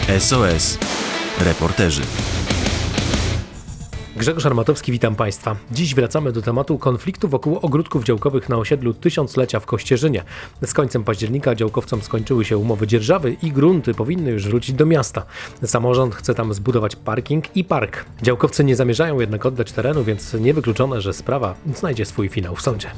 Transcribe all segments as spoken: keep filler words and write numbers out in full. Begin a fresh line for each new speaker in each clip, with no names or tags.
S O S. Reporterzy.
Grzegorz Armatowski, witam Państwa. Dziś wracamy do tematu konfliktu wokół ogródków działkowych na osiedlu Tysiąclecia w Kościerzynie. Z końcem października działkowcom skończyły się umowy dzierżawy i grunty powinny już wrócić do miasta. Samorząd chce tam zbudować parking i park. Działkowcy nie zamierzają jednak oddać terenu, więc niewykluczone, że sprawa znajdzie swój finał w sądzie.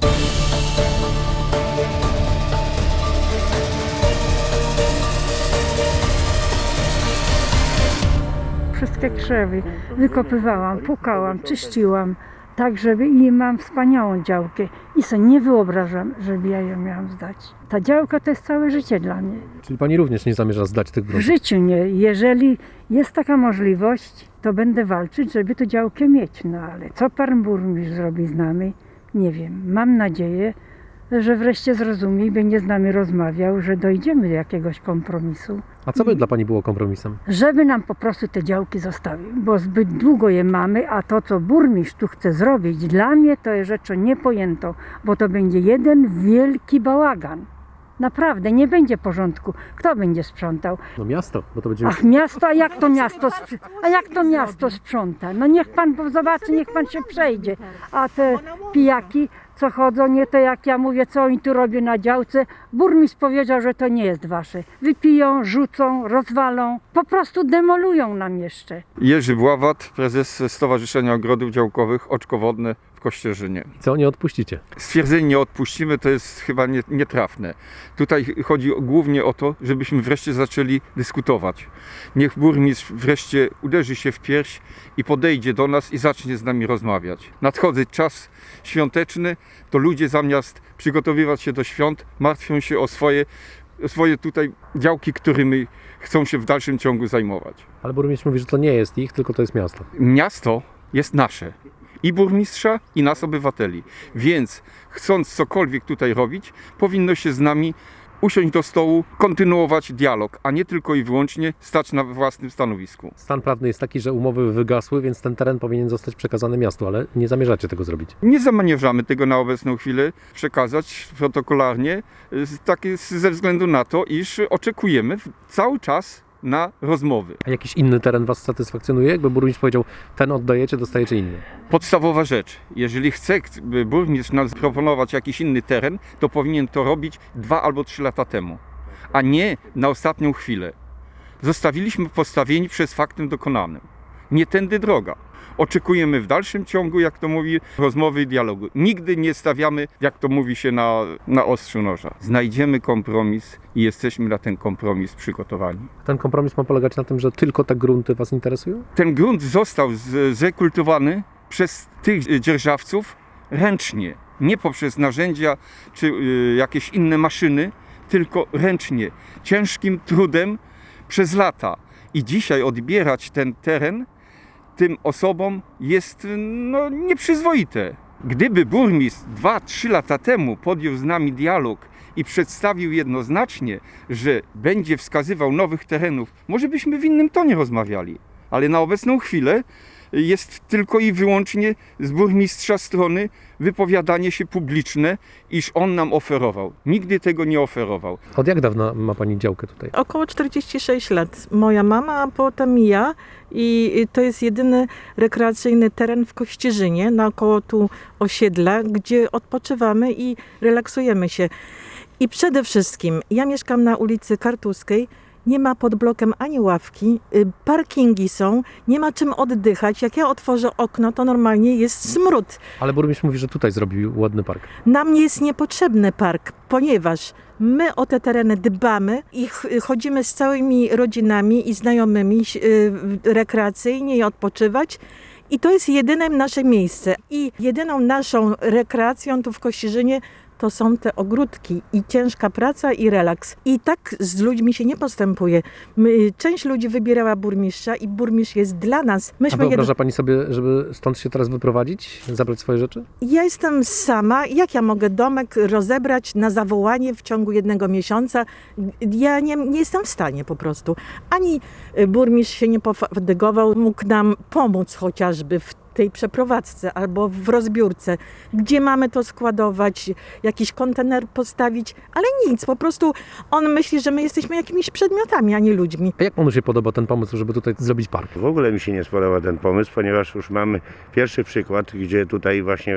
Wszystkie krzewy wykopywałam, pukałam, czyściłam, tak żeby i mam wspaniałą działkę i sobie nie wyobrażam, żeby ja ją miałam zdać. Ta działka to jest całe życie dla mnie.
Czyli Pani również nie zamierza zdać tych
W
gruntów?
życiu nie. Jeżeli jest taka możliwość, to będę walczyć, żeby tę działkę mieć. No ale co pan burmistrz zrobi z nami? Nie wiem. Mam nadzieję, że wreszcie zrozumie i będzie z nami rozmawiał, że dojdziemy do jakiegoś kompromisu.
A co by dla Pani było kompromisem?
Żeby nam po prostu te działki zostawił, bo zbyt długo je mamy, a to, co burmistrz tu chce zrobić, dla mnie to jest rzeczą niepojętą, bo to będzie jeden wielki bałagan. Naprawdę, nie będzie porządku. Kto będzie sprzątał?
No miasto, bo to będzie...
Ach, miasto, a jak to miasto, spr- a jak to miasto sprząta? No niech pan zobaczy, niech pan się przejdzie. A te pijaki, co chodzą, nie to jak ja mówię, co oni tu robią na działce. Burmistrz powiedział, że to nie jest wasze. Wypiją, rzucą, rozwalą, po prostu demolują nam jeszcze.
Jerzy Bławat, prezes Stowarzyszenia Ogrodów Działkowych Oczko Wodne w Kościerzynie.
Co nie odpuścicie?
Stwierdzenie nie odpuścimy to jest chyba nie, nietrafne. Tutaj chodzi głównie o to, żebyśmy wreszcie zaczęli dyskutować. Niech burmistrz wreszcie uderzy się w pierś i podejdzie do nas i zacznie z nami rozmawiać. Nadchodzi czas świąteczny, to ludzie zamiast przygotowywać się do świąt, martwią się o swoje, o swoje tutaj działki, którymi chcą się w dalszym ciągu zajmować.
Ale burmistrz mówi, że to nie jest ich, tylko to jest miasto.
Miasto jest nasze. I burmistrza, i nas, obywateli. Więc chcąc cokolwiek tutaj robić, powinno się z nami usiąść do stołu, kontynuować dialog, a nie tylko i wyłącznie stać na własnym stanowisku.
Stan prawny jest taki, że umowy wygasły, więc ten teren powinien zostać przekazany miastu, ale nie zamierzacie tego zrobić.
Nie zamierzamy tego na obecną chwilę przekazać protokolarnie, tak ze względu na to, iż oczekujemy cały czas na rozmowy.
A jakiś inny teren Was satysfakcjonuje? Jakby burmistrz powiedział, ten oddajecie, dostajecie inny.
Podstawowa rzecz, jeżeli chce burmistrz nam zaproponować jakiś inny teren, to powinien to robić dwa albo trzy lata temu, a nie na ostatnią chwilę. Zostawiliśmy postawieni przez faktem dokonanym. Nie tędy droga. Oczekujemy w dalszym ciągu, jak to mówi, rozmowy i dialogu. Nigdy nie stawiamy, jak to mówi się, na, na ostrzu noża. Znajdziemy kompromis i jesteśmy na ten kompromis przygotowani.
Ten kompromis ma polegać na tym, że tylko te grunty Was interesują?
Ten grunt został z, zrekultywowany przez tych dzierżawców ręcznie. Nie poprzez narzędzia czy y, jakieś inne maszyny, tylko ręcznie. Ciężkim trudem przez lata. I dzisiaj odbierać ten teren tym osobom jest no, nieprzyzwoite. Gdyby burmistrz dwa trzy lata temu podjął z nami dialog i przedstawił jednoznacznie, że będzie wskazywał nowych terenów, może byśmy w innym tonie rozmawiali. Ale na obecną chwilę jest tylko i wyłącznie z burmistrza strony wypowiadanie się publiczne, iż on nam oferował. Nigdy tego nie oferował.
Od jak dawna ma Pani działkę tutaj?
Około czterdzieści sześć lat. Moja mama, a potem ja. I to jest jedyny rekreacyjny teren w Kościerzynie, naokoło tu osiedla, gdzie odpoczywamy i relaksujemy się. I przede wszystkim, ja mieszkam na ulicy Kartuskiej, nie ma pod blokiem ani ławki, parkingi są, nie ma czym oddychać. Jak ja otworzę okno, to normalnie jest smród.
Ale burmistrz mówi, że tutaj zrobił ładny park.
Nam jest niepotrzebny park, ponieważ my o te tereny dbamy i chodzimy z całymi rodzinami i znajomymi rekreacyjnie i odpoczywać. I to jest jedyne nasze miejsce. I jedyną naszą rekreacją tu w Kościerzynie to są te ogródki i ciężka praca i relaks. I tak z ludźmi się nie postępuje. My, część ludzi wybierała burmistrza i burmistrz jest dla nas. Myśmy
A wyobraża
jed...
Pani sobie, żeby stąd się teraz wyprowadzić, zabrać swoje rzeczy?
Ja jestem sama. Jak ja mogę domek rozebrać na zawołanie w ciągu jednego miesiąca? Ja nie, nie jestem w stanie po prostu. Ani burmistrz się nie pofatygował, mógł nam pomóc chociażby w tej przeprowadzce albo w rozbiórce, gdzie mamy to składować, jakiś kontener postawić, ale nic, po prostu on myśli, że my jesteśmy jakimiś przedmiotami, a nie ludźmi.
A jak panu się podoba ten pomysł, żeby tutaj zrobić park?
W ogóle mi się nie spodobał ten pomysł, ponieważ już mamy pierwszy przykład, gdzie tutaj właśnie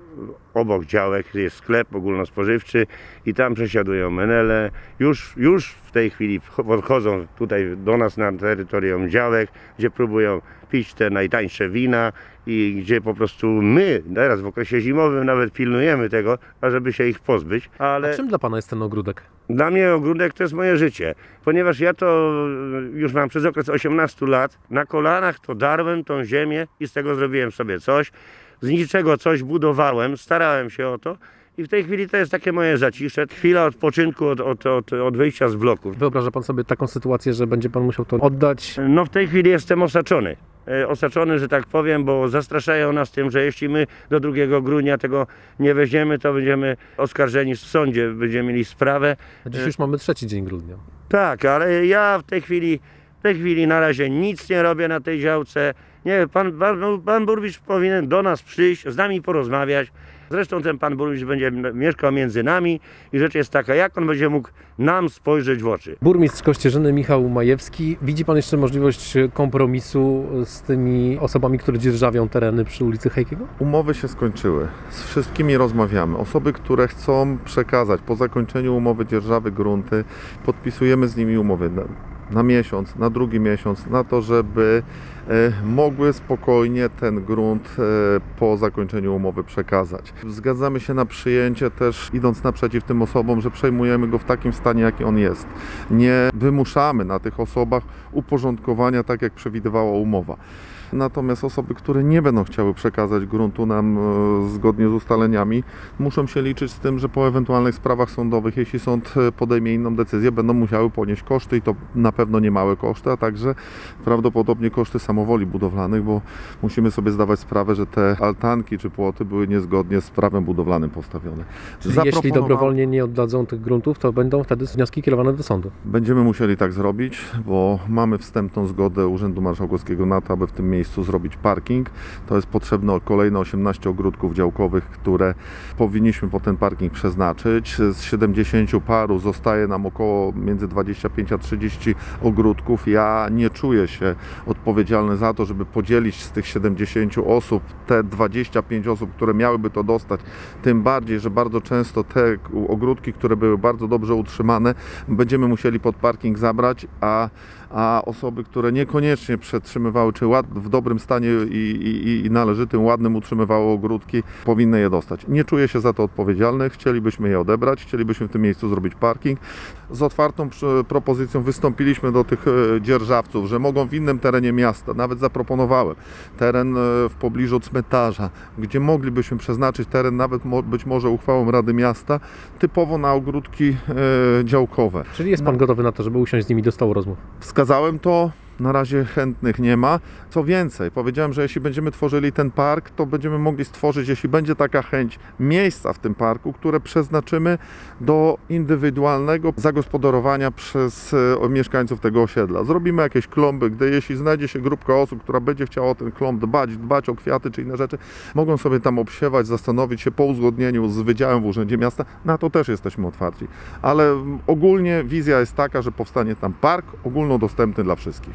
obok działek jest sklep ogólnospożywczy i tam przesiadują menele. Już, już w tej chwili podchodzą tutaj do nas na terytorium działek, gdzie próbują pić te najtańsze wina i gdzie po prostu my teraz w okresie zimowym nawet pilnujemy tego, ażeby się ich pozbyć. Ale
A czym dla pana jest ten ogródek?
dla mnie ogródek to jest moje życie, ponieważ ja to już mam przez okres osiemnastu lat, na kolanach to darłem tą ziemię i z tego zrobiłem sobie coś. Z niczego coś budowałem, starałem się o to i w tej chwili to jest takie moje zacisze, chwila odpoczynku od, od, od, od wyjścia z bloków.
Wyobraża pan sobie taką sytuację, że będzie pan musiał to oddać?
No w tej chwili jestem osaczony. E, Osaczony, że tak powiem, bo zastraszają nas tym, że jeśli my do drugiego grudnia tego nie weźmiemy, to będziemy oskarżeni w sądzie, będziemy mieli sprawę.
A dziś już mamy trzeci dzień grudnia.
Tak, ale ja w tej chwili, w tej chwili na razie nic nie robię na tej działce. Nie, pan, pan, pan burmistrz powinien do nas przyjść, z nami porozmawiać. Zresztą ten pan burmistrz będzie mieszkał między nami i rzecz jest taka, jak on będzie mógł nam spojrzeć w oczy.
Burmistrz Kościerzyny Michał Majewski, widzi pan jeszcze możliwość kompromisu z tymi osobami, które dzierżawią tereny przy ulicy Hejkiego?
Umowy się skończyły. Z wszystkimi rozmawiamy. Osoby, które chcą przekazać po zakończeniu umowy dzierżawy grunty, podpisujemy z nimi umowy na, na miesiąc, na drugi miesiąc, na to, żeby e, mogły spokojnie ten grunt e, po zakończeniu umowy przekazać. Zgadzamy się na przyjęcie też, idąc naprzeciw tym osobom, że przejmujemy go w takim stanie, jaki on jest. Nie wymuszamy na tych osobach uporządkowania, tak jak przewidywała umowa. Natomiast osoby, które nie będą chciały przekazać gruntu nam e, zgodnie z ustaleniami, muszą się liczyć z tym, że po ewentualnych sprawach sądowych, jeśli sąd podejmie inną decyzję, będą musiały ponieść koszty i to na pewno nie małe koszty, a także prawdopodobnie koszty samowoli budowlanych, bo musimy sobie zdawać sprawę, że te altanki czy płoty były niezgodnie z prawem budowlanym postawione.
Czyli jeśli dobrowolnie nie oddadzą tych gruntów, to będą wtedy wnioski kierowane do sądu.
Będziemy musieli tak zrobić, bo mamy wstępną zgodę Urzędu Marszałkowskiego na to, aby w tym miejscu zrobić parking. To jest potrzebne kolejne osiemnaście ogródków działkowych, które powinniśmy po ten parking przeznaczyć. Z siedemdziesięciu paru zostaje nam około między dwadzieścia pięć a trzydzieści ogródków. Ja nie czuję się odpowiedzialny za to, żeby podzielić z tych siedemdziesięciu osób te dwadzieścia pięć osób, które miałyby to dostać. Tym bardziej, że bardzo często te ogródki, które były bardzo dobrze utrzymane, będziemy musieli pod parking zabrać, a a osoby, które niekoniecznie przetrzymywały, czy ład, w dobrym stanie i, i, i należytym, ładnym utrzymywały ogródki, powinny je dostać. Nie czuję się za to odpowiedzialny, chcielibyśmy je odebrać, chcielibyśmy w tym miejscu zrobić parking. Z otwartą propozycją wystąpiliśmy do tych dzierżawców, że mogą w innym terenie miasta, nawet zaproponowałem teren w pobliżu cmentarza, gdzie moglibyśmy przeznaczyć teren nawet być może uchwałą Rady Miasta, typowo na ogródki e, działkowe.
Czyli jest pan no. gotowy na to, żeby usiąść z nimi do stołu rozmów?
Wskazałem to, na razie chętnych nie ma. Co więcej, powiedziałem, że jeśli będziemy tworzyli ten park, to będziemy mogli stworzyć, jeśli będzie taka chęć, miejsca w tym parku, które przeznaczymy do indywidualnego zagospodarowania przez e, mieszkańców tego osiedla. Zrobimy jakieś klomby, gdy jeśli znajdzie się grupka osób, która będzie chciała o ten klomb dbać, dbać o kwiaty czy inne rzeczy, mogą sobie tam obsiewać, zastanowić się po uzgodnieniu z Wydziałem w Urzędzie Miasta. Na to też jesteśmy otwarci. Ale ogólnie wizja jest taka, że powstanie tam park ogólnodostępny dla wszystkich.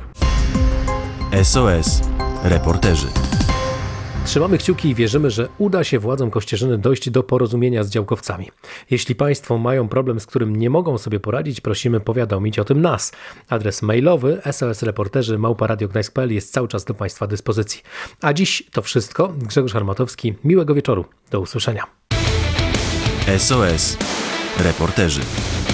S O S. Reporterzy.
Trzymamy kciuki i wierzymy, że uda się władzom Kościerzyny dojść do porozumienia z działkowcami. Jeśli Państwo mają problem, z którym nie mogą sobie poradzić, prosimy powiadomić o tym nas. Adres mailowy s o s reporterzy małpa radio gdańsk kropka p l jest cały czas do Państwa dyspozycji. A dziś to wszystko. Grzegorz Armatowski. Miłego wieczoru. Do usłyszenia.
S O S. Reporterzy.